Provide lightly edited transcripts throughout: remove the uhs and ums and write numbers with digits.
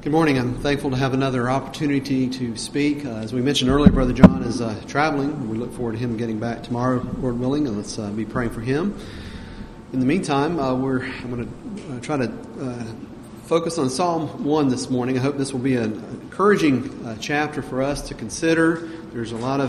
Good morning. I'm thankful to have another opportunity to speak. As we mentioned earlier, Brother John is traveling. We look forward to him getting back tomorrow, Lord willing, and let's be praying for him. In the meantime, I'm going to try to focus on Psalm 1 this morning. I hope this will be an encouraging chapter for us to consider. There's a lot of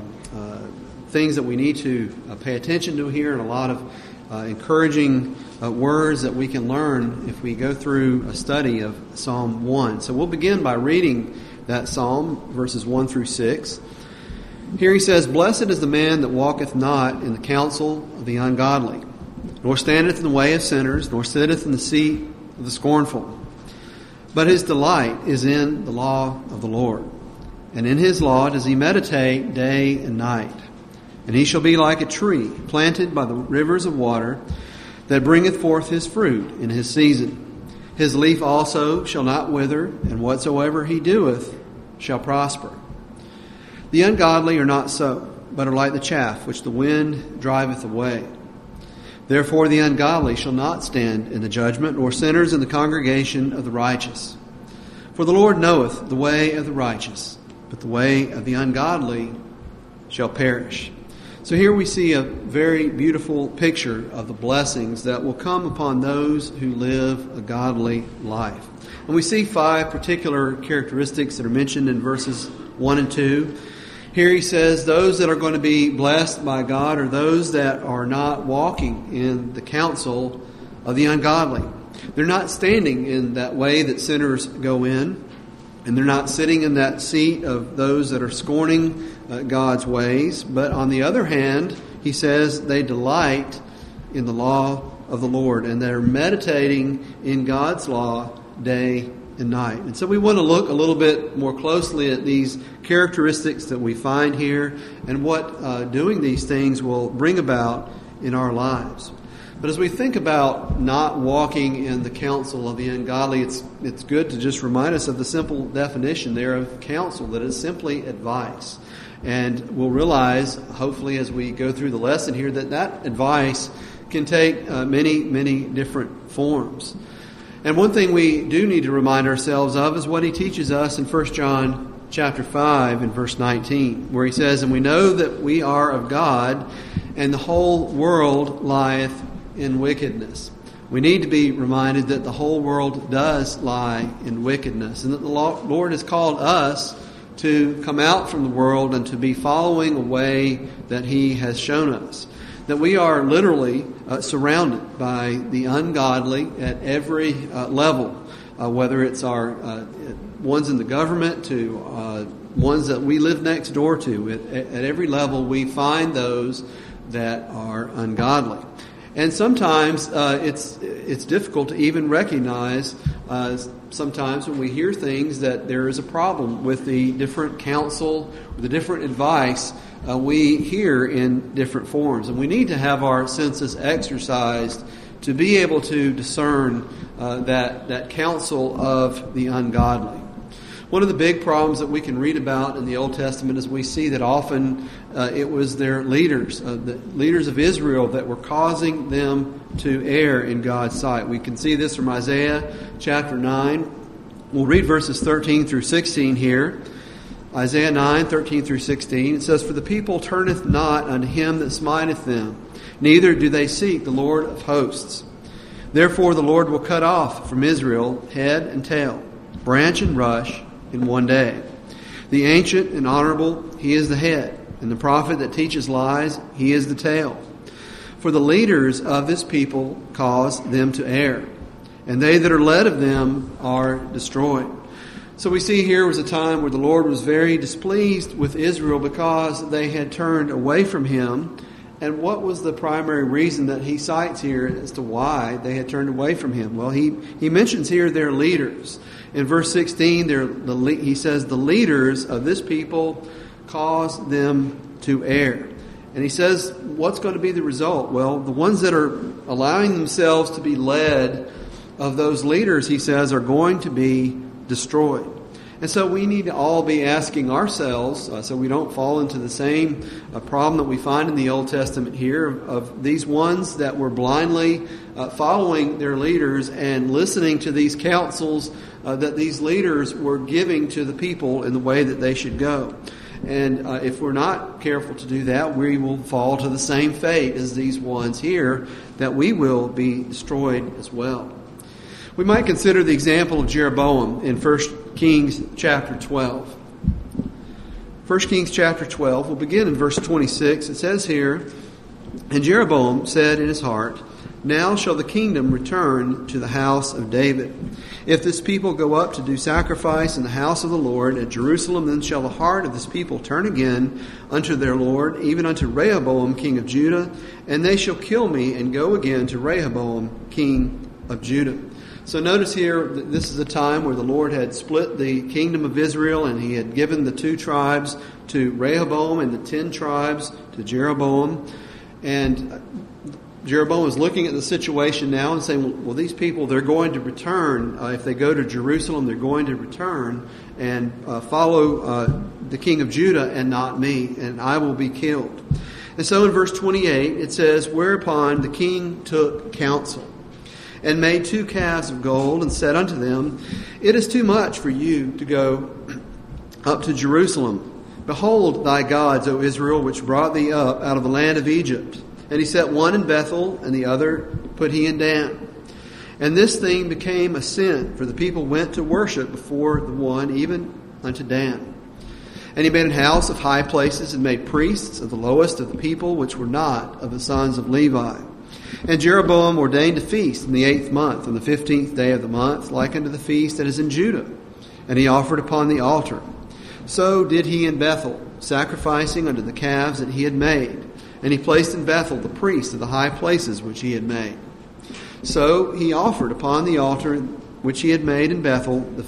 things that we need to pay attention to here, and a lot of encouraging words that we can learn if we go through a study of Psalm 1. So we'll begin by reading that psalm, verses 1 through 6. Here he says, "Blessed is the man that walketh not in the counsel of the ungodly, nor standeth in the way of sinners, nor sitteth in the seat of the scornful. But his delight is in the law of the Lord, and in his law does he meditate day and night. And he shall be like a tree planted by the rivers of water, that bringeth forth his fruit in his season. His leaf also shall not wither, and whatsoever he doeth shall prosper. The ungodly are not so, but are like the chaff which the wind driveth away. Therefore the ungodly shall not stand in the judgment, nor sinners in the congregation of the righteous. For the Lord knoweth the way of the righteous, but the way of the ungodly shall perish." So here we see a very beautiful picture of the blessings that will come upon those who live a godly life. And we see 5 particular characteristics that are mentioned in verses 1 and 2. Here he says those that are going to be blessed by God are those that are not walking in the counsel of the ungodly. They're not standing in that way that sinners go in, and they're not sitting in that seat of those that are scorning God's ways. But on the other hand, he says they delight in the law of the Lord, and they're meditating in God's law day and night. And so we want to look a little bit more closely at these characteristics that we find here and what doing these things will bring about in our lives. But as we think about not walking in the counsel of the ungodly, it's good to just remind us of the simple definition there of counsel, that is simply advice. And we'll realize, hopefully, as we go through the lesson here, that advice can take many, many different forms. And one thing we do need to remind ourselves of is what he teaches us in 1 John chapter 5 and verse 19, where he says, "And we know that we are of God, and the whole world lieth in wickedness." We need to be reminded that the whole world does lie in wickedness, and that the Lord has called us to come out from the world and to be following a way that he has shown us. That we are literally surrounded by the ungodly at every level, whether it's our ones in the government to ones that we live next door to. At every level we find those that are ungodly. And sometimes it's difficult to even recognize sometimes when we hear things that there is a problem with the different counsel, the different advice we hear in different forms. And we need to have our senses exercised to be able to discern that counsel of the ungodly. One of the big problems that we can read about in the Old Testament is we see that often it was their leaders, the leaders of Israel, that were causing them to err in God's sight. We can see this from Isaiah chapter 9. We'll read verses 13 through 16 here. Isaiah 9, 13 through 16. It says, "For the people turneth not unto him that smiteth them, neither do they seek the Lord of hosts. Therefore the Lord will cut off from Israel head and tail, branch and rush, in one day. The ancient and honorable, he is the head, and the prophet that teaches lies, he is the tail. For the leaders of this people cause them to err, and they that are led of them are destroyed." So we see here was a time where the Lord was very displeased with Israel because they had turned away from him. And what was the primary reason that he cites here as to why they had turned away from him? Well, he mentions here their leaders. In verse 16, he says, "The leaders of this people cause them to err." And he says, what's going to be the result? Well, the ones that are allowing themselves to be led of those leaders, he says, are going to be destroyed. And so we need to all be asking ourselves, so we don't fall into the same problem that we find in the Old Testament here of these ones that were blindly following their leaders and listening to these counsels that these leaders were giving to the people in the way that they should go. And if we're not careful to do that, we will fall to the same fate as these ones here, that we will be destroyed as well. We might consider the example of Jeroboam in 1 Kings chapter 12. 1 Kings chapter 12, we'll begin in verse 26. It says here, "And Jeroboam said in his heart, Now shall the kingdom return to the house of David. If this people go up to do sacrifice in the house of the Lord at Jerusalem, then shall the heart of this people turn again unto their Lord, even unto Rehoboam king of Judah, and they shall kill me and go again to Rehoboam king of Judah." So notice here that this is a time where the Lord had split the kingdom of Israel, and He had given the 2 tribes to Rehoboam and the 10 tribes to Jeroboam. And Jeroboam is looking at the situation now and saying, well, these people, they're going to return. If they go to Jerusalem, they're going to return and follow the king of Judah and not me, and I will be killed. And so in verse 28, it says, "Whereupon the king took counsel, and made 2 calves of gold, and said unto them, It is too much for you to go up to Jerusalem. Behold thy gods, O Israel, which brought thee up out of the land of Egypt. And he set one in Bethel, and the other put he in Dan. And this thing became a sin, for the people went to worship before the one, even unto Dan. And he made an house of high places, and made priests of the lowest of the people, which were not of the sons of Levi. And Jeroboam ordained a feast in the 8th month, on the 15th day of the month, like unto the feast that is in Judah. And he offered upon the altar. So did he in Bethel, sacrificing unto the calves that he had made. And he placed in Bethel the priests of the high places which he had made. So he offered upon the altar which he had made in Bethel the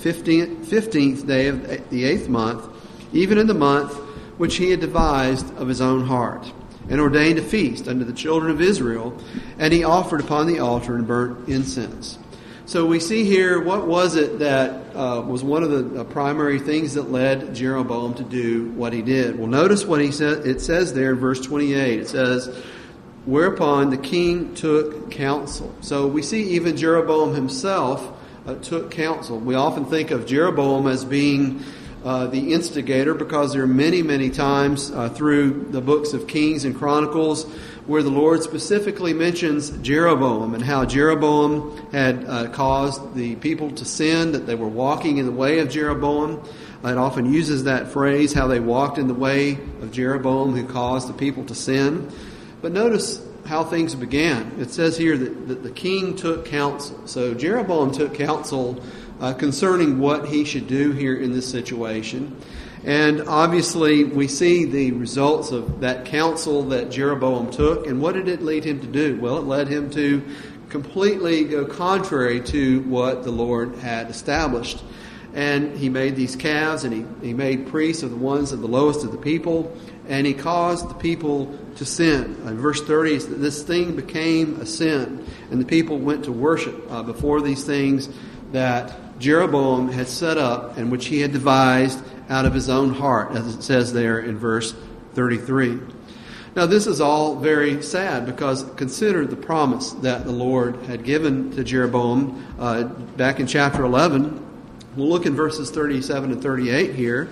15th day of the 8th month, even in the month which he had devised of his own heart, and ordained a feast unto the children of Israel, and he offered upon the altar and burnt incense." So we see here, what was it that was one of the primary things that led Jeroboam to do what he did? Well, notice what he said. It says there in verse 28, it says, "Whereupon the king took counsel." So we see even Jeroboam himself took counsel. We often think of Jeroboam as being the instigator, because there are many, many times through the books of Kings and Chronicles where the Lord specifically mentions Jeroboam and how Jeroboam had caused the people to sin, that they were walking in the way of Jeroboam. It often uses that phrase, how they walked in the way of Jeroboam, who caused the people to sin. But notice how things began. It says here that the king took counsel. So Jeroboam took counsel concerning what he should do here in this situation. And obviously we see the results of that counsel that Jeroboam took. And what did it lead him to do? Well, it led him to completely go contrary to what the Lord had established. And he made these calves, and he made priests of the ones of the lowest of the people, and he caused the people to sin. In verse 30, this thing became a sin, and the people went to worship before these things that Jeroboam had set up and which he had devised out of his own heart, as it says there in verse 33. Now this is all very sad, because consider the promise that the Lord had given to Jeroboam back in chapter 11. We'll look in verses 37 and 38 here.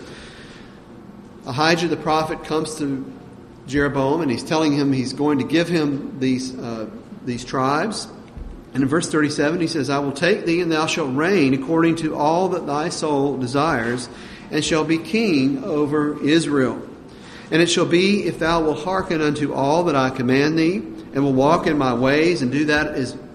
Ahijah the prophet comes to Jeroboam, and he's telling him he's going to give him these tribes. And in verse 37 he says, "I will take thee, and thou shalt reign according to all that thy soul desires, and shall be king over Israel. And it shall be, if thou wilt hearken unto all that I command thee, and will walk in my ways, and do that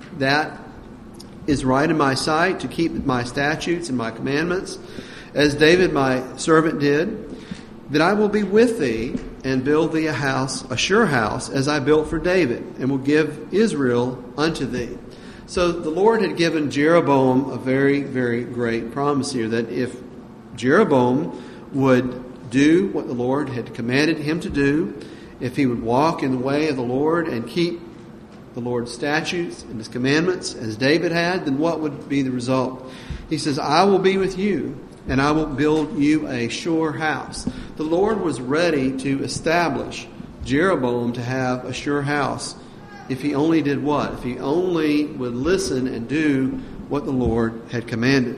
is right in my sight, to keep my statutes and my commandments, as David my servant did, that I will be with thee, and build thee a house, a sure house, as I built for David, and will give Israel unto thee." So the Lord had given Jeroboam a very, very great promise here, that if Jeroboam would do what the Lord had commanded him to do, if he would walk in the way of the Lord and keep the Lord's statutes and His commandments as David had, then what would be the result? He says, "I will be with you, and I will build you a sure house. The Lord was ready to establish Jeroboam to have a sure house if he only did what? If he only would listen and do what the Lord had commanded.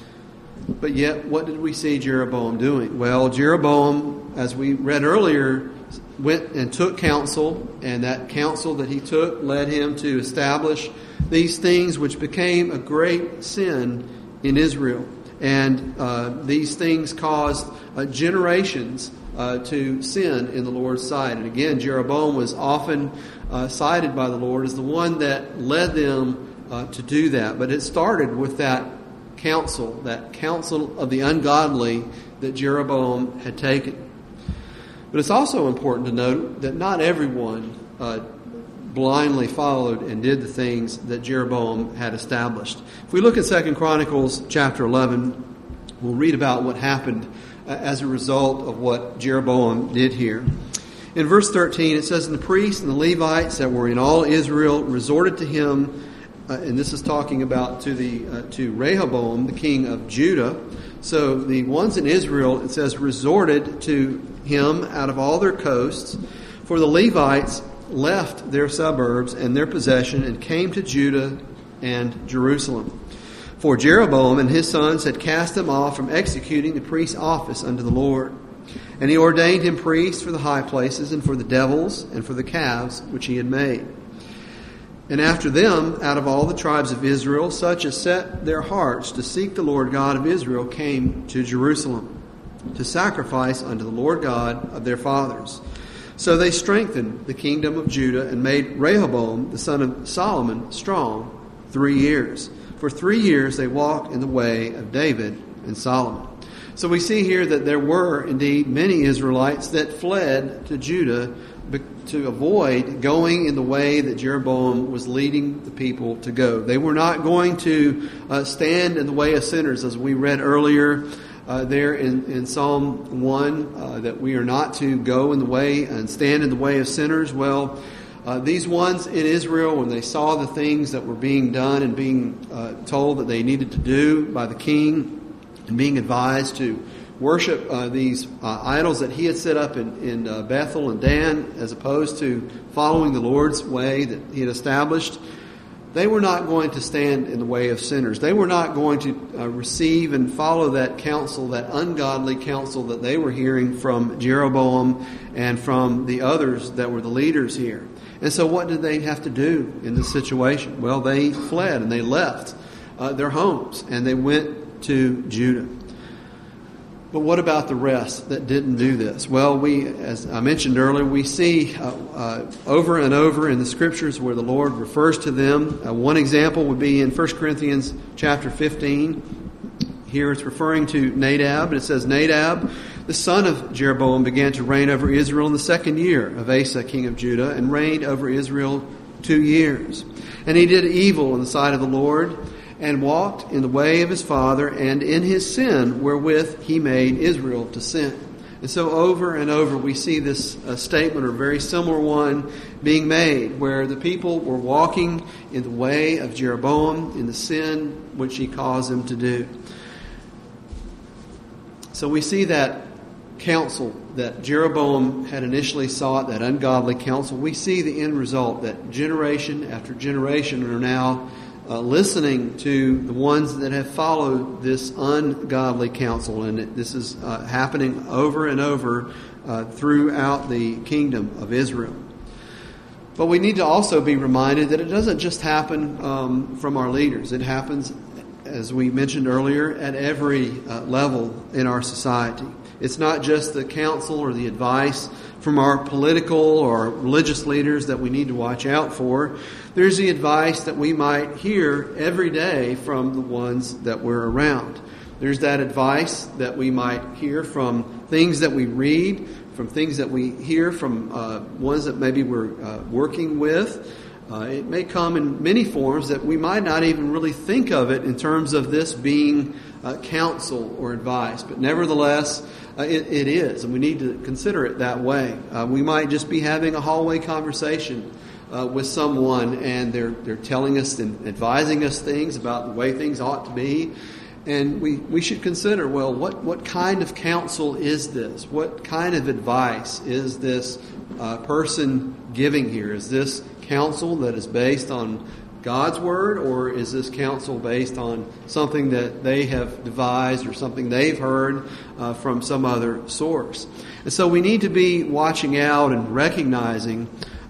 But yet, what did we see Jeroboam doing? Well, Jeroboam, as we read earlier, went and took counsel, and that counsel that he took led him to establish these things which became a great sin in Israel. And these things caused generations to sin in the Lord's sight. And again, Jeroboam was often cited by the Lord as the one that led them to do that. But it started with that counsel of the ungodly that Jeroboam had taken. But it's also important to note that not everyone blindly followed and did the things that Jeroboam had established. If we look at 2 Chronicles chapter 11, we'll read about what happened as a result of what Jeroboam did here. In verse 13, it says, "And the priests and the Levites that were in all Israel resorted to him," and this is talking about to Rehoboam, the king of Judah. So the ones in Israel, it says, resorted to him out of all their coasts, for the Levites left their suburbs and their possession and came to Judah and Jerusalem. For Jeroboam and his sons had cast them off from executing the priest's office unto the Lord. And he ordained him priests for the high places and for the devils and for the calves which he had made. And after them, out of all the tribes of Israel, such as set their hearts to seek the Lord God of Israel came to Jerusalem to sacrifice unto the Lord God of their fathers. So they strengthened the kingdom of Judah and made Rehoboam, the son of Solomon, strong 3 years. For 3 years they walked in the way of David and Solomon. So we see here that there were indeed many Israelites that fled to Judah to avoid going in the way that Jeroboam was leading the people to go. They were not going to stand in the way of sinners, as we read earlier there in Psalm 1, that we are not to go in the way and stand in the way of sinners. Well, these ones in Israel, when they saw the things that were being done and being told that they needed to do by the king, and being advised to worship these idols that he had set up in Bethel and Dan, as opposed to following the Lord's way that he had established, they were not going to stand in the way of sinners. They were not going to receive and follow that counsel, that ungodly counsel that they were hearing from Jeroboam and from the others that were the leaders here. And so what did they have to do in this situation? Well, they fled and they left their homes and they went to Judah. But what about the rest that didn't do this? Well, as I mentioned earlier, we see over and over in the Scriptures where the Lord refers to them. One example would be in 1 Corinthians chapter 15. Here it's referring to Nadab, and it says, "Nadab, the son of Jeroboam, began to reign over Israel in the 2nd year of Asa, king of Judah, and reigned over Israel 2 years. And he did evil in the sight of the Lord, and walked in the way of his father, and in his sin wherewith he made Israel to sin." And so over and over we see this statement, or a very similar one, being made, where the people were walking in the way of Jeroboam, in the sin which he caused them to do. So we see that counsel that Jeroboam had initially sought, that ungodly counsel. We see the end result, that generation after generation are now listening to the ones that have followed this ungodly counsel. And this is happening over and over throughout the kingdom of Israel. But we need to also be reminded that it doesn't just happen from our leaders. It happens, as we mentioned earlier, at every level in our society. It's not just the counsel or the advice from our political or religious leaders that we need to watch out for. There's the advice that we might hear every day from the ones that we're around. There's that advice that we might hear from things that we read, from things that we hear from ones that maybe we're working with. It may come in many forms that we might not even really think of it in terms of this being counsel or advice. But nevertheless, it is, and we need to consider it that way. We might just be having a hallway conversation with someone, and they're telling us and advising us things about the way things ought to be. And we should consider, well, what kind of counsel is this? What kind of advice is this person giving here? Is this counsel that is based on God's Word, or is this counsel based on something that they have devised or something they've heard from some other source? And so we need to be watching out and recognizing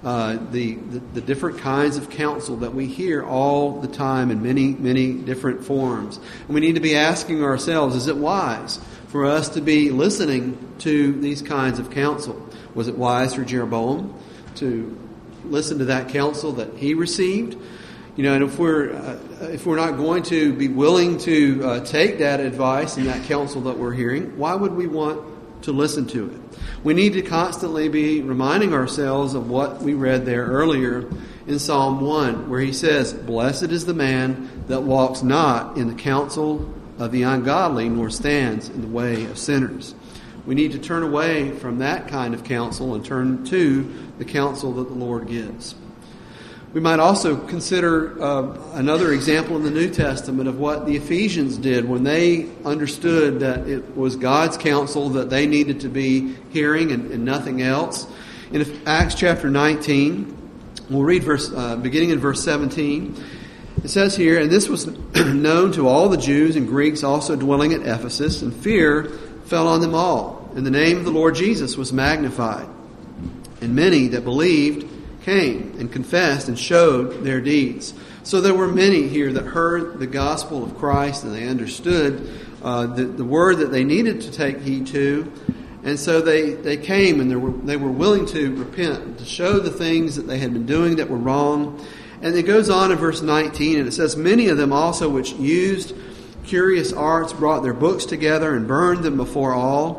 the different kinds of counsel that we hear all the time in many different forms. And we need to be asking ourselves, is it wise for us to be listening to these kinds of counsel? Was it wise for Jeroboam to listen to that counsel that he received? And if we're not going to be willing to take that advice and that counsel that we're hearing, why would we want to listen to it? We need to constantly be reminding ourselves of what we read there earlier in Psalm 1, where he says, "Blessed is the man that walks not in the counsel of the ungodly, nor stands in the way of sinners." We need to turn away from that kind of counsel and turn to the counsel that the Lord gives. We might also consider another example in the New Testament of what the Ephesians did when they understood that it was God's counsel that they needed to be hearing and nothing else. In Acts chapter 19, we'll read beginning in verse 17. It says here, "And this was known to all the Jews and Greeks also dwelling at Ephesus, and fear fell on them all. And the name of the Lord Jesus was magnified. And many that believed came and confessed and showed their deeds." So there were many here that heard the gospel of Christ, and they understood the word that they needed to take heed to. And so they came, and they were willing to repent, to show the things that they had been doing that were wrong. And it goes on in verse 19, and it says, "Many of them also which used curious arts brought their books together and burned them before all,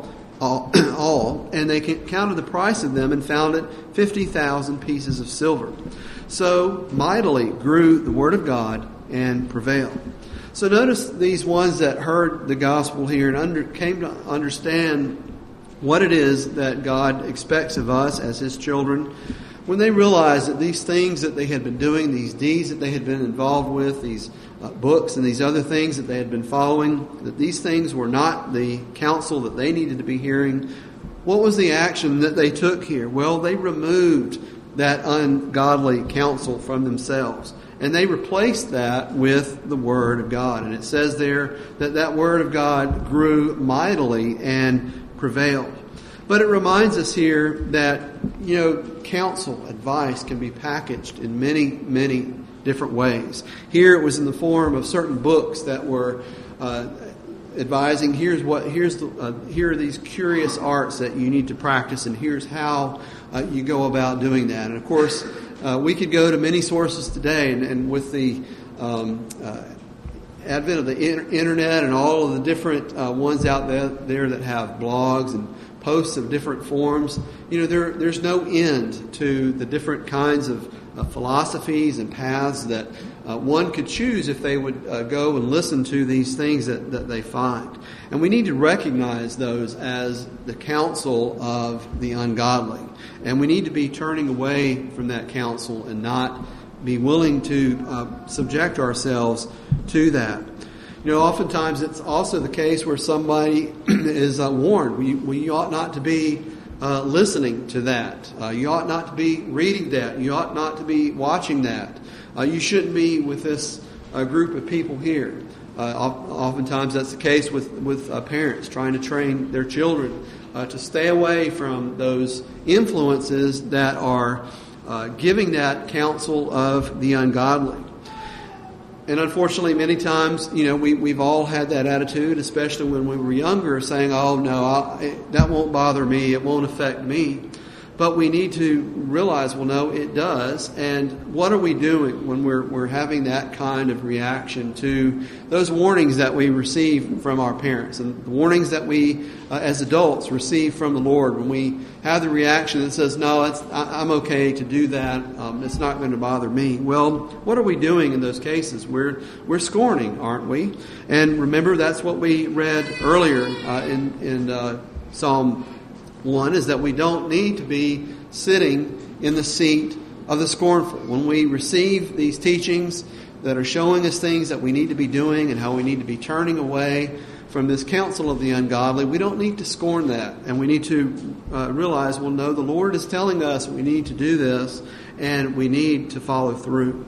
and they counted the price of them and found it 50,000 pieces of silver. So mightily grew the word of God and prevailed." So notice these ones that heard the gospel here and came to understand what it is that God expects of us as His children. When they realized that these things that they had been doing, these deeds that they had been involved with, these books and these other things that they had been following, that these things were not the counsel that they needed to be hearing, what was the action that they took here? Well, they removed that ungodly counsel from themselves, and they replaced that with the Word of God. And it says there that that Word of God grew mightily and prevailed. But it reminds us here that, counsel, advice can be packaged in many different ways. Here it was in the form of certain books that were advising, here are these curious arts that you need to practice, and here's how you go about doing that. And of course, we could go to many sources today, and with the advent of the internet and all of the different ones out there that have blogs and posts of different forms, there's no end to the different kinds of philosophies and paths that one could choose if they would go and listen to these things that they find. And we need to recognize those as the counsel of the ungodly. And we need to be turning away from that counsel and not be willing to subject ourselves to that. Oftentimes it's also the case where somebody is warned. We ought not to be listening to that. You ought not to be reading that. You ought not to be watching that. You shouldn't be with this group of people here. Oftentimes that's the case with parents trying to train their children to stay away from those influences that are giving that counsel of the ungodly. And unfortunately, many times, we've all had that attitude, especially when we were younger, saying, "Oh, no, that won't bother me, it won't affect me." But we need to realize, well, no, it does. And what are we doing when we're having that kind of reaction to those warnings that we receive from our parents and the warnings that we, as adults, receive from the Lord? When we have the reaction that says, "No, I'm okay to do that. It's not going to bother me." Well, what are we doing in those cases? We're scorning, aren't we? And remember, that's what we read earlier in Psalm 1, is that we don't need to be sitting in the seat of the scornful. When we receive these teachings, that are showing us things that we need to be doing and how we need to be turning away from this counsel of the ungodly, we don't need to scorn that. And we need to realize, well, no, the Lord is telling us we need to do this and we need to follow through.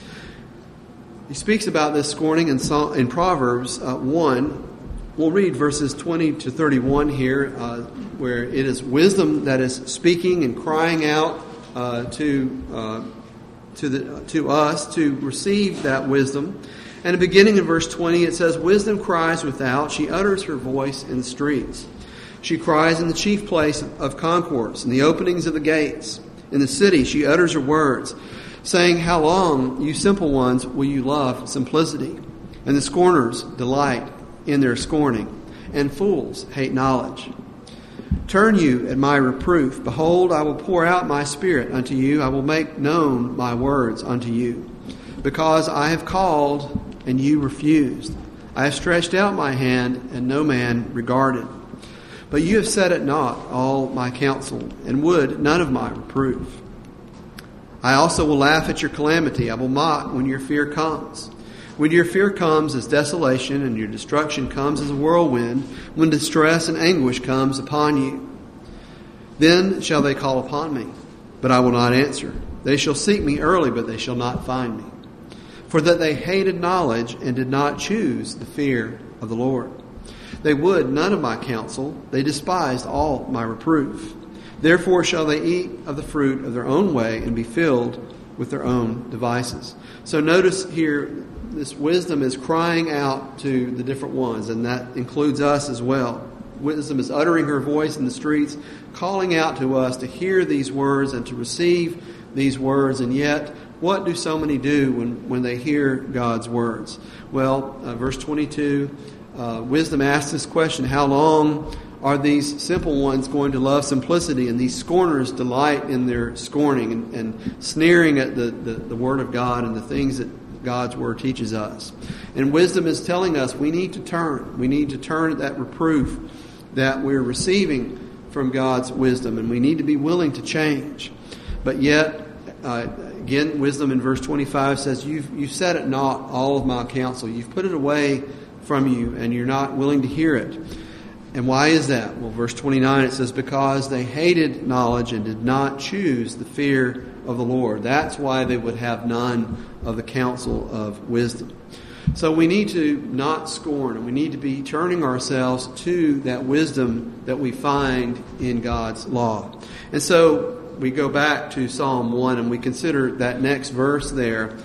He speaks about this scorning in Proverbs 1. We'll read verses 20 to 31 here, where it is wisdom that is speaking and crying out to us to receive that wisdom. And beginning in verse 20, it says, "Wisdom cries without, she utters her voice in the streets. She cries in the chief place of concourse, in the openings of the gates. In the city she utters her words, saying, How long, you simple ones, will you love simplicity? And the scorners delight in their scorning, and fools hate knowledge. Turn you at my reproof. Behold, I will pour out my spirit unto you. I will make known my words unto you. Because I have called, and you refused. I have stretched out my hand, and no man regarded. But you have set at naught all my counsel, and would none of my reproof. I also will laugh at your calamity. I will mock when your fear comes. When your fear comes as desolation, and your destruction comes as a whirlwind, when distress and anguish comes upon you. Then shall they call upon me, but I will not answer. They shall seek me early, but they shall not find me. For that they hated knowledge, and did not choose the fear of the Lord. They would none of my counsel. They despised all my reproof. Therefore shall they eat of the fruit of their own way, and be filled with their own devices." So notice here, this wisdom is crying out to the different ones, and that includes us as well. Wisdom is uttering her voice in the streets, calling out to us to hear these words and to receive these words. And yet, what do so many do when they hear God's words? Well, verse 22, wisdom asks this question, how long are these simple ones going to love simplicity, and these scorners delight in their scorning and sneering at the Word of God and the things that God's Word teaches us? And wisdom is telling us we need to turn. We need to turn at that reproof that we're receiving from God's wisdom, and we need to be willing to change. But yet, again, wisdom in verse 25 says, you've set at naught all of my counsel. You've put it away from you, and you're not willing to hear it. And why is that? Well, verse 29, it says, because they hated knowledge and did not choose the fear of the Lord. That's why they would have none of the counsel of wisdom. So we need to not scorn, and we need to be turning ourselves to that wisdom that we find in God's law. And so we go back to Psalm 1, and we consider that next verse there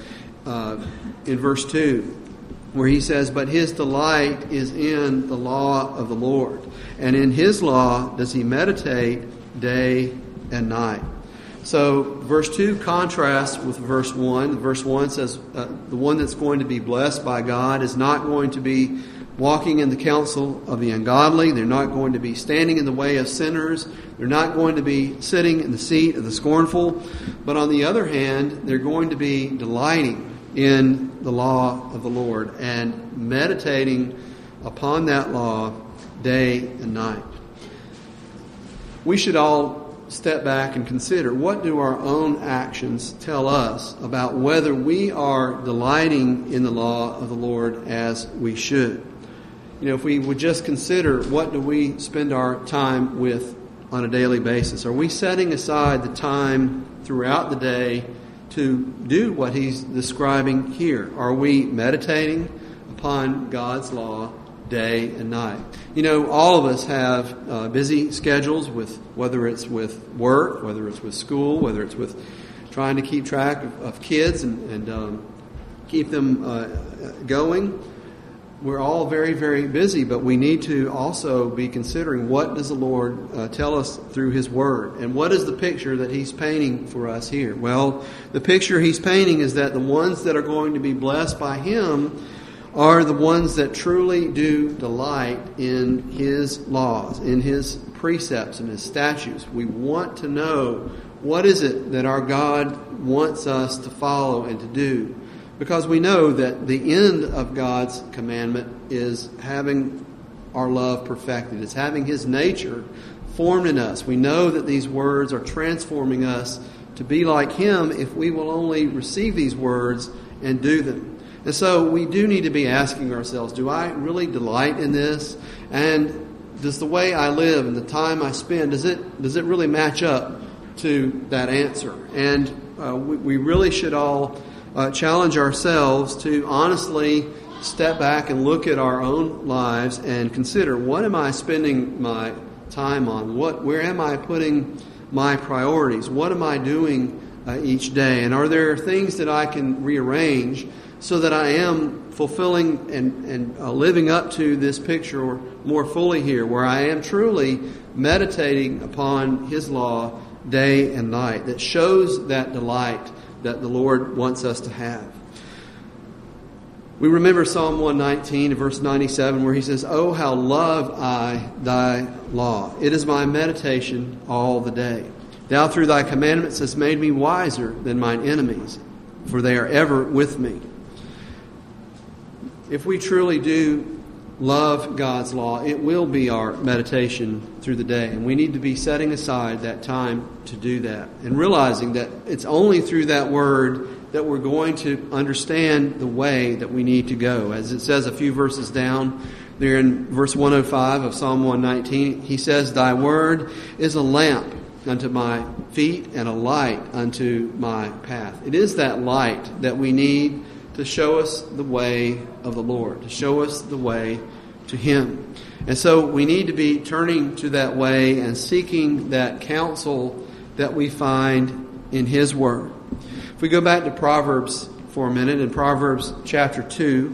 in verse 2. Where he says, but his delight is in the law of the Lord, and in his law does he meditate day and night. So verse 2 contrasts with verse 1. Verse 1 says the one that's going to be blessed by God is not going to be walking in the counsel of the ungodly. They're not going to be standing in the way of sinners. They're not going to be sitting in the seat of the scornful. But on the other hand, they're going to be delighting in the law of the Lord and meditating upon that law day and night. We should all step back and consider, what do our own actions tell us about whether we are delighting in the law of the Lord as we should? You know, if we would just consider, what do we spend our time with on a daily basis? Are we setting aside the time throughout the day to do what he's describing here? Are we meditating upon God's law day and night? You know, all of us have busy schedules, with whether it's with work, whether it's with school, whether it's with trying to keep track of kids and keep them going. We're all very, very busy, but we need to also be considering, what does the Lord tell us through His Word? And what is the picture that He's painting for us here? Well, the picture He's painting is that the ones that are going to be blessed by Him are the ones that truly do delight in His laws, in His precepts and His statutes. We want to know, what is it that our God wants us to follow and to do? Because we know that the end of God's commandment is having our love perfected. It's having His nature formed in us. We know that these words are transforming us to be like Him if we will only receive these words and do them. And so we do need to be asking ourselves, do I really delight in this? And does the way I live and the time I spend, does it really match up to that answer? And we really should all challenge ourselves to honestly step back and look at our own lives and consider, what am I spending my time on? Where am I putting my priorities? What am I doing each day? And are there things that I can rearrange so that I am fulfilling and living up to this picture, or more fully here, where I am truly meditating upon His law day and night, that shows that delight that the Lord wants us to have. We remember Psalm 119, verse 97, where he says, "Oh, how love I thy law. It is my meditation all the day. Thou through thy commandments hast made me wiser than mine enemies, for they are ever with me." If we truly do love God's law, it will be our meditation through the day. And we need to be setting aside that time to do that, and realizing that it's only through that word that we're going to understand the way that we need to go. As it says a few verses down there in verse 105 of Psalm 119, he says, "Thy word is a lamp unto my feet and a light unto my path." It is that light that we need to show us the way of the Lord, to show us the way to Him. And so we need to be turning to that way and seeking that counsel that we find in His Word. If we go back to Proverbs for a minute, in Proverbs chapter 2,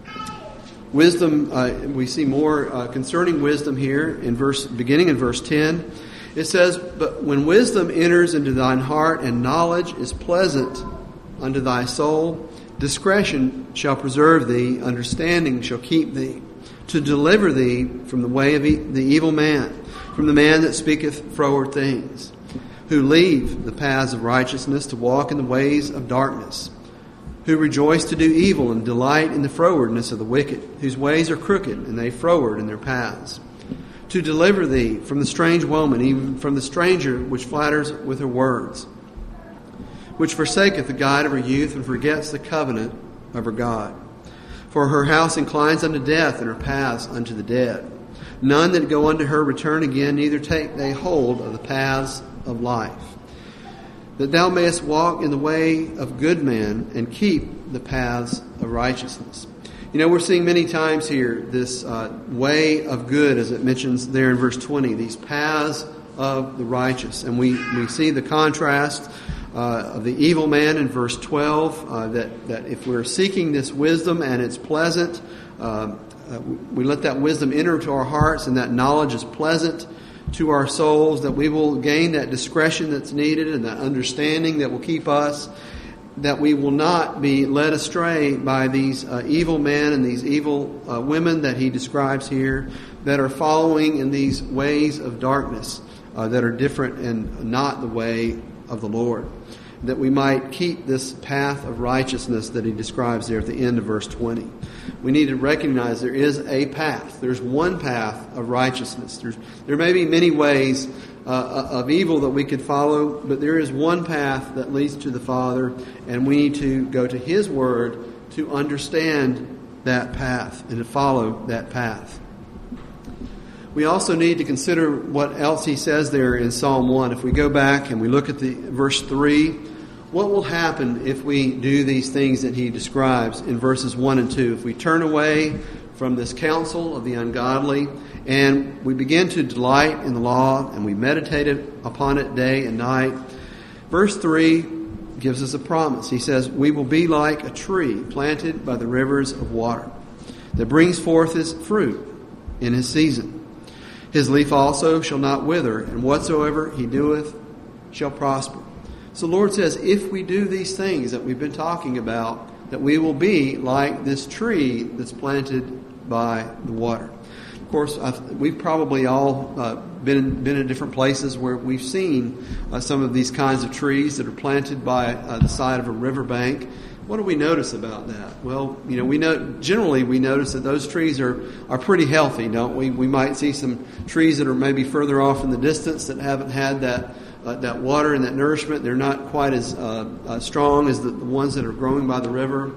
wisdom, we see more concerning wisdom here beginning in verse 10. It says, "But when wisdom enters into thine heart, and knowledge is pleasant unto thy soul, discretion shall preserve thee, understanding shall keep thee, to deliver thee from the way of the evil man, from the man that speaketh froward things, who leave the paths of righteousness to walk in the ways of darkness, who rejoice to do evil and delight in the frowardness of the wicked, whose ways are crooked, and they froward in their paths, to deliver thee from the strange woman, even from the stranger which flatters with her words, which forsaketh the guide of her youth, and forgets the covenant of her God. For her house inclines unto death, and her paths unto the dead. None that go unto her return again, neither take they hold of the paths of life. That thou mayest walk in the way of good men, and keep the paths of righteousness." You know, we're seeing many times here this way of good, as it mentions there in verse 20, these paths of the righteous. And we see the contrast of the evil man in verse 12, that if we're seeking this wisdom and it's pleasant, we let that wisdom enter into our hearts, and that knowledge is pleasant to our souls, that we will gain that discretion that's needed and that understanding that will keep us, that we will not be led astray by these evil men and these evil women that he describes here, that are following in these ways of darkness that are different and not the way of the Lord. That we might keep this path of righteousness that he describes there at the end of verse 20. We need to recognize there is a path. There's one path of righteousness. There may be many ways of evil that we could follow, but there is one path that leads to the Father, and we need to go to His Word to understand that path and to follow that path. We also need to consider what else he says there in Psalm 1. If we go back and we look at the verse 3, what will happen if we do these things that he describes in verses 1 and 2? If we turn away from this counsel of the ungodly and we begin to delight in the law and we meditate upon it day and night, verse 3 gives us a promise. He says, "We will be like a tree planted by the rivers of water, that brings forth his fruit in his season. His leaf also shall not wither, and whatsoever he doeth shall prosper." So the Lord says, if we do these things that we've been talking about, that we will be like this tree that's planted by the water. Of course, we've probably all been in different places where we've seen some of these kinds of trees that are planted by the side of a riverbank. What do we notice about that? Well, we notice that those trees are pretty healthy, don't we? We might see some trees that are maybe further off in the distance that haven't had that water and that nourishment. They're not quite as strong as the ones that are growing by the river.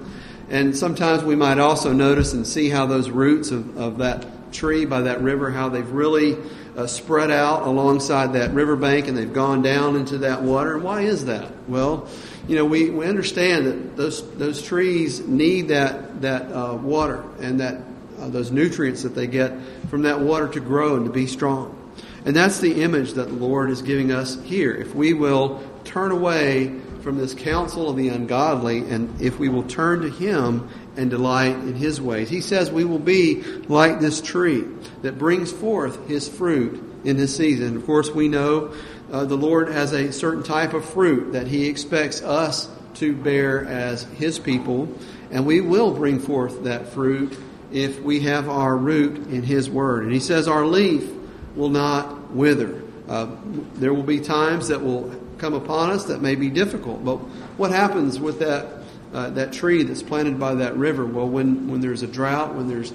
And sometimes we might also notice and see how those roots of that tree by that river, how they've really spread out alongside that riverbank and they've gone down into that water. Why is that? Well, we understand that those trees need that water and that those nutrients that they get from that water to grow and to be strong. And that's the image that the Lord is giving us here. If we will turn away from this counsel of the ungodly, and if we will turn to Him and delight in His ways, He says we will be like this tree that brings forth His fruit in this season. Of course, we know the Lord has a certain type of fruit that He expects us to bear as His people, and we will bring forth that fruit if we have our root in His Word. And He says our leaf will not wither. There will be times that will come upon us that may be difficult. But what happens with that tree that's planted by that river? Well, when there's a drought, when there's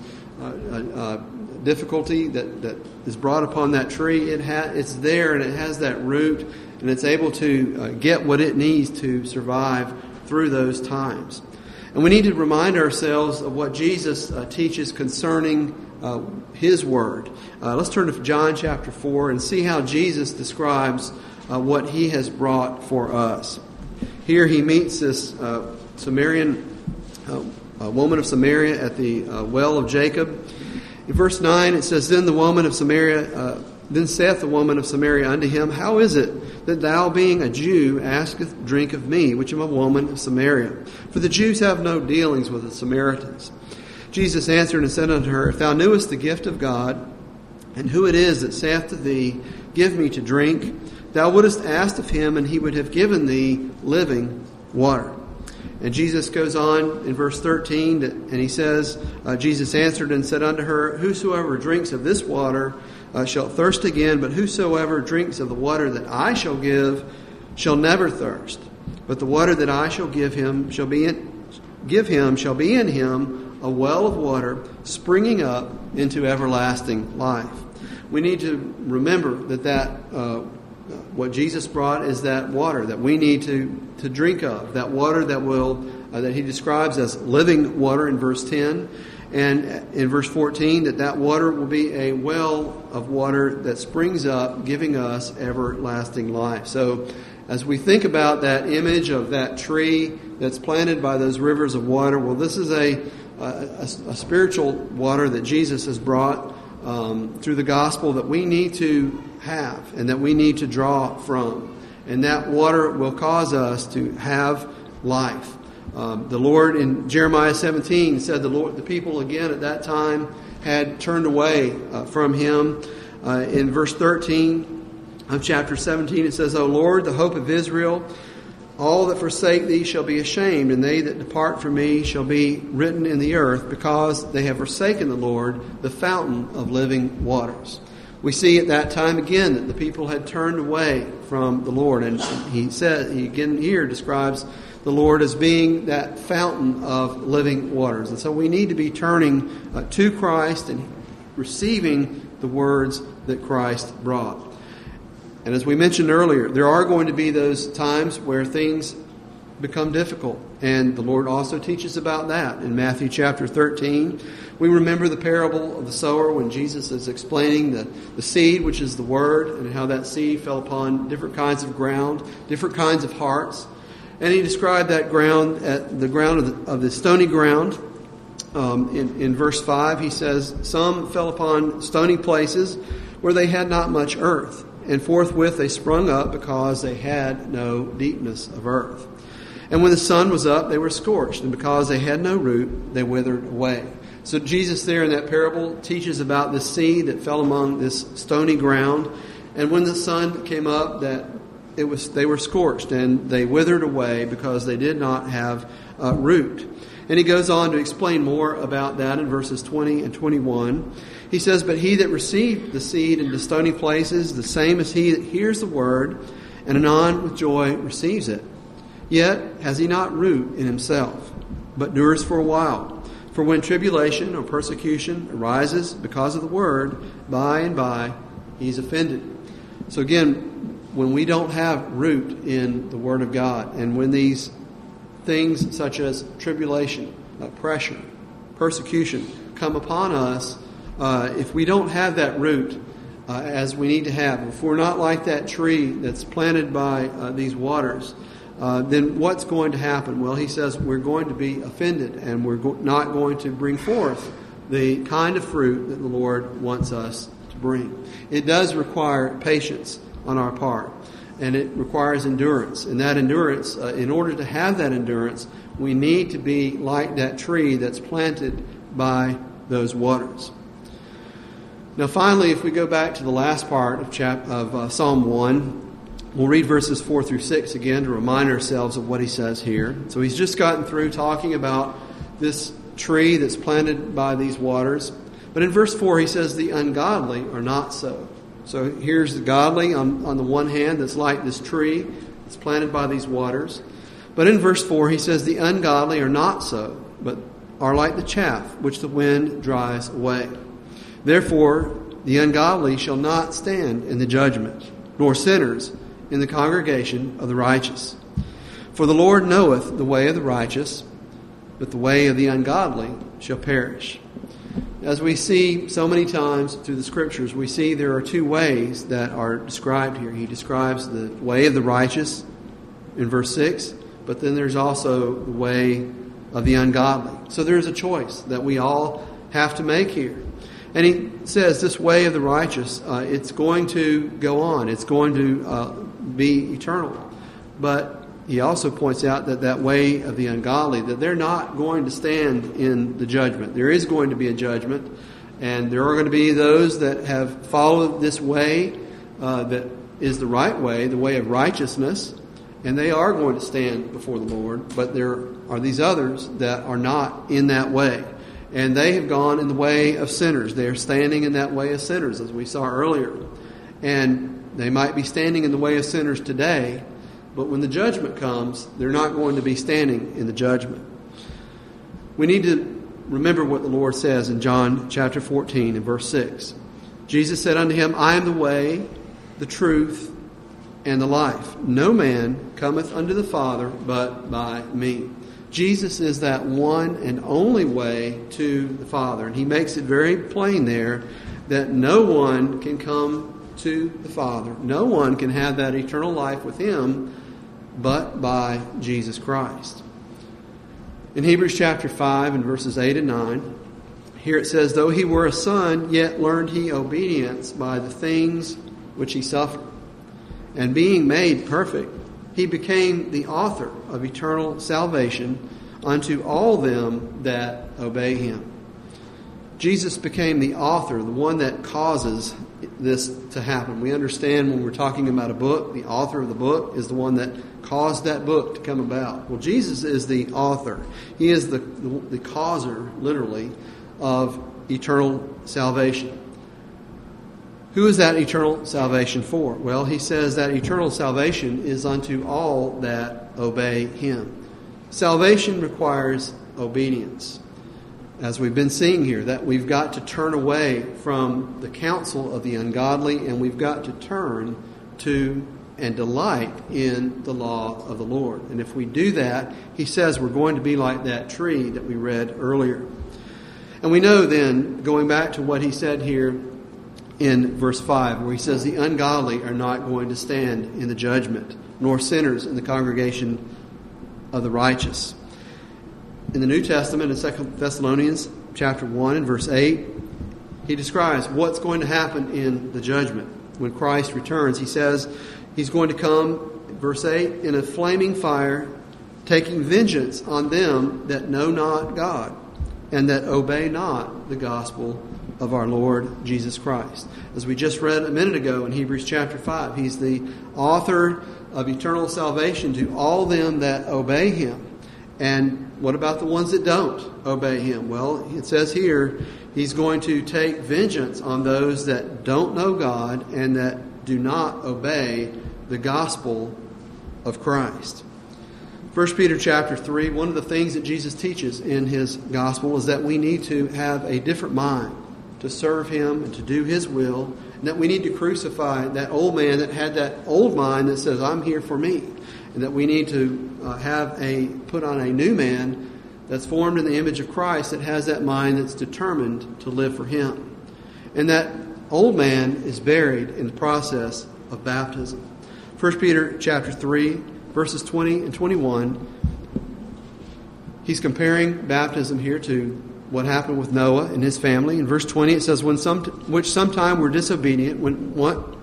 difficulty that is brought upon that tree, it's there and it has that root and it's able to get what it needs to survive through those times. And we need to remind ourselves of what Jesus teaches concerning His Word. Let's turn to John chapter 4 and see how Jesus describes what He has brought for us. Here He meets this Samaritan woman of Samaria at the well of Jacob. In verse 9 it says, Then saith the woman of Samaria unto him, How is it that thou, being a Jew, askest drink of me, which am a woman of Samaria? For the Jews have no dealings with the Samaritans. Jesus answered and said unto her, If thou knewest the gift of God, and who it is that saith to thee, Give me to drink, thou wouldest asked of Him, and He would have given thee living water. And Jesus goes on in verse 13, and He says, Jesus answered and said unto her, Whosoever drinks of this water shall thirst again, but whosoever drinks of the water that I shall give shall never thirst. But the water that I shall give him shall be in him a well of water springing up into everlasting life. We need to remember that what Jesus brought is that water that we need to drink of, that water that He describes as living water in verse 10, and in verse 14 that water will be a well of water that springs up, giving us everlasting life. So as we think about that image of that tree that's planted by those rivers of water, well, this is a spiritual water that Jesus has brought through the gospel that we need to have and that we need to draw from. And that water will cause us to have life. The Lord in Jeremiah 17 said the people again at that time had turned away from Him. In verse 13 of chapter 17 it says, O Lord, the hope of Israel, all that forsake Thee shall be ashamed, and they that depart from Me shall be written in the earth, because they have forsaken the Lord, the fountain of living waters. We see at that time again that the people had turned away from the Lord. And he again here describes the Lord as being that fountain of living waters. And so we need to be turning to Christ and receiving the words that Christ brought. And as we mentioned earlier, there are going to be those times where things become difficult. And the Lord also teaches about that in Matthew chapter 13. We remember the parable of the sower when Jesus is explaining the seed, which is the Word, and how that seed fell upon different kinds of ground, different kinds of hearts. And He described that ground, the ground of the stony ground. In verse 5, He says, Some fell upon stony places where they had not much earth, and forthwith they sprung up because they had no deepness of earth. And when the sun was up, they were scorched, and because they had no root, they withered away. So Jesus there in that parable teaches about the seed that fell among this stony ground. And when the sun came up, they were scorched and they withered away because they did not have root. And He goes on to explain more about that in verses 20 and 21. He says, But he that received the seed into stony places, the same as he that hears the word, and anon with joy receives it. Yet has he not root in himself, but endures for a while. For when tribulation or persecution arises because of the word, by and by he's offended. So again, when we don't have root in the Word of God, and when these things such as tribulation pressure, persecution come upon us, if we don't have that root as we need to have, if we're not like that tree that's planted by these waters, then what's going to happen? Well, he says we're going to be offended, and we're not going to bring forth the kind of fruit that the Lord wants us to bring. It does require patience on our part, and it requires endurance. And that endurance, in order to have that endurance, we need to be like that tree that's planted by those waters. Now, finally, if we go back to the last part of Psalm 1, we'll read verses 4 through 6 again to remind ourselves of what he says here. So he's just gotten through talking about this tree that's planted by these waters. But in verse 4, he says the ungodly are not so. So here's the godly on the one hand that's like this tree that's planted by these waters. But in verse 4, he says the ungodly are not so, but are like the chaff which the wind drives away. Therefore, the ungodly shall not stand in the judgment, nor sinners in the congregation of the righteous. For the Lord knoweth the way of the righteous, but the way of the ungodly shall perish. As we see so many times through the Scriptures, we see there are two ways that are described here. He describes the way of the righteous in verse 6, but then there's also the way of the ungodly. So there's a choice that we all have to make here. And he says this way of the righteous, it's going to go on. It's going to be eternal. But he also points out that way of the ungodly, that they're not going to stand in the judgment. There is going to be a judgment. And there are going to be those that have followed this way that is the right way, the way of righteousness. And they are going to stand before the Lord. But there are these others that are not in that way. And they have gone in the way of sinners. They are standing in that way of sinners, as we saw earlier. And they might be standing in the way of sinners today, but when the judgment comes, they're not going to be standing in the judgment. We need to remember what the Lord says in John chapter 14 and verse 6. Jesus said unto him, I am the way, the truth, and the life. No man cometh unto the Father but by me. Jesus is that one and only way to the Father. And he makes it very plain there that no one can come to the Father. No one can have that eternal life with him but by Jesus Christ. In Hebrews chapter 5 and verses 8 and 9, here it says, though he were a son, yet learned he obedience by the things which he suffered. And being made perfect, he became the author of eternal salvation unto all them that obey him. Jesus became the author, the one that causes this to happen. We understand when we're talking about a book, the author of the book is the one that caused that book to come about. Well, Jesus is the author. He is the causer, literally, of eternal salvation. Who is that eternal salvation for? Well, he says that eternal salvation is unto all that obey him. Salvation requires obedience. As we've been seeing here, that we've got to turn away from the counsel of the ungodly, and we've got to turn to and delight in the law of the Lord. And if we do that, he says we're going to be like that tree that we read earlier. And we know then, going back to what he said here in verse 5, where he says the ungodly are not going to stand in the judgment, nor sinners in the congregation of the righteous. In the New Testament, in 2 Thessalonians chapter 1 and verse 8, he describes what's going to happen in the judgment. When Christ returns, he says he's going to come, verse 8, in a flaming fire, taking vengeance on them that know not God, and that obey not the gospel of our Lord Jesus Christ. As we just read a minute ago in Hebrews chapter 5, he's the author of eternal salvation to all them that obey him. And what about the ones that don't obey him? Well, it says here, he's going to take vengeance on those that don't know God and that do not obey the gospel of Christ. 1 Peter chapter 3, one of the things that Jesus teaches in his gospel is that we need to have a different mind to serve him and to do his will, and that we need to crucify that old man that had that old mind that says, I'm here for me, and that we need to put on a new man that's formed in the image of Christ, that has that mind that's determined to live for Him. And that old man is buried in the process of baptism. 1 Peter chapter 3, verses 20 and 21, he's comparing baptism here to what happened with Noah and his family. In verse 20 it says, which sometime were disobedient, when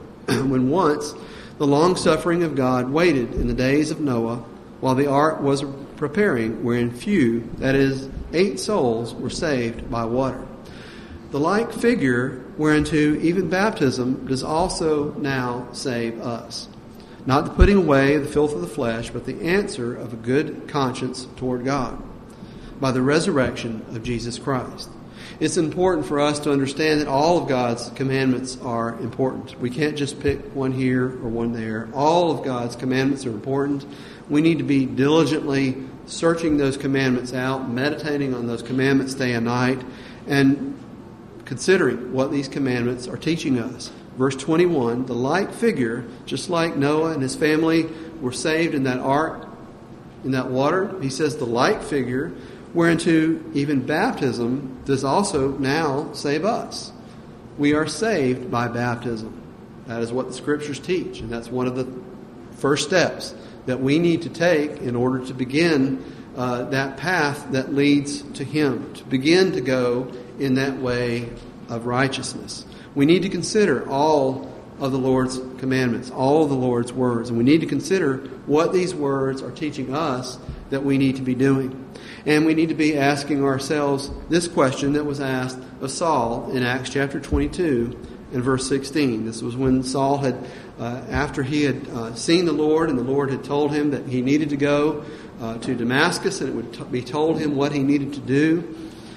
once the long-suffering of God waited in the days of Noah, while the ark was preparing, wherein few, that is, 8 souls, were saved by water. The like figure whereunto even baptism does also now save us. Not the putting away the filth of the flesh, but the answer of a good conscience toward God, by the resurrection of Jesus Christ. It's important for us to understand that all of God's commandments are important. We can't just pick one here or one there. All of God's commandments are important. We need to be diligently searching those commandments out, meditating on those commandments day and night, and considering what these commandments are teaching us. Verse 21, the like figure, just like Noah and his family were saved in that ark, in that water, he says the like figure, whereunto even baptism does also now save us. We are saved by baptism. That is what the Scriptures teach, and that's one of the first steps that we need to take in order to begin that path that leads to Him, to begin to go in that way of righteousness. We need to consider all of the Lord's commandments, all of the Lord's words, and we need to consider what these words are teaching us that we need to be doing. And we need to be asking ourselves this question that was asked of Saul in Acts chapter 22 and verse 16. This was when Saul had, after he had seen the Lord, and the Lord had told him that he needed to go to Damascus, and it would be told him what he needed to do.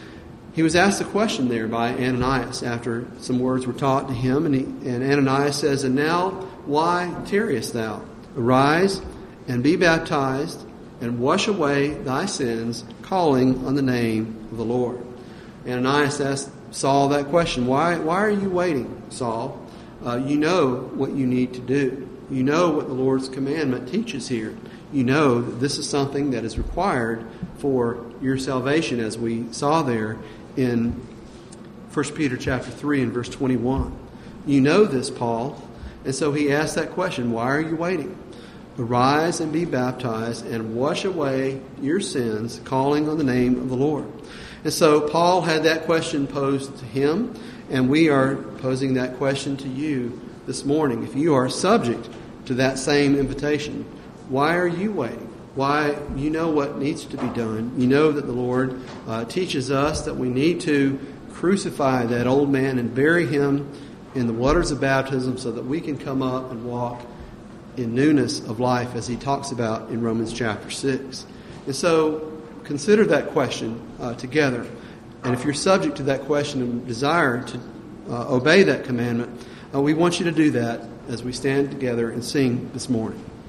He was asked a question there by Ananias after some words were taught to him, and Ananias says, "And now why tarriest thou? Arise and be baptized, and wash away thy sins, calling on the name of the Lord." Ananias asked Saul that question. Why are you waiting, Saul? You know what you need to do. You know what the Lord's commandment teaches here. You know that this is something that is required for your salvation, as we saw there in 1 Peter chapter 3 and verse 21. You know this, Paul. And so he asked that question, why are you waiting? Arise and be baptized and wash away your sins, calling on the name of the Lord. And so Paul had that question posed to him, and we are posing that question to you this morning. If you are subject to that same invitation, why are you waiting? Why? You know what needs to be done. You know that the Lord teaches us that we need to crucify that old man and bury him in the waters of baptism so that we can come up and walk in newness of life, as he talks about in Romans chapter 6. And so consider that question together. And if you're subject to that question and desire to obey that commandment, we want you to do that as we stand together and sing this morning.